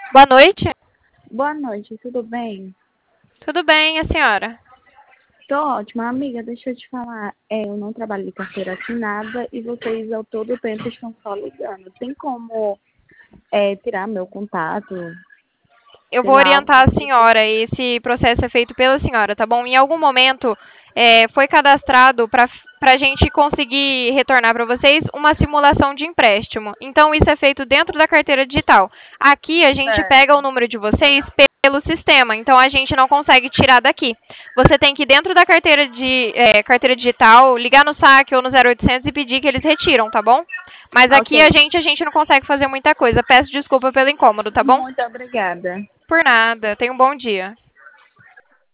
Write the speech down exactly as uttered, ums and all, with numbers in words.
Boa noite. Boa noite, tudo bem? Tudo bem, a senhora? Tô ótima. Amiga, deixa eu te falar. É, eu não trabalho de carteira assinada e vocês ao todo tempo estão só ligando. Tem como é, tirar meu contato? Eu Sei vou lá, algo orientar do a tipo. senhora. Esse processo é feito pela senhora, tá bom? Em algum momento é, foi cadastrado para para a gente conseguir retornar para vocês uma simulação de empréstimo. Então, isso é feito dentro da carteira digital. Aqui, a gente pega o Certo. número de vocês pelo sistema, então a gente não consegue tirar daqui. Você tem que ir dentro da carteira, de, é, carteira digital, ligar no saque ou no zero oitocentos e pedir que eles retiram, tá bom? Mas Ok. aqui a gente, a gente não consegue fazer muita coisa. Peço desculpa pelo incômodo, tá bom? Muito obrigada. Por nada. Tenha um bom dia.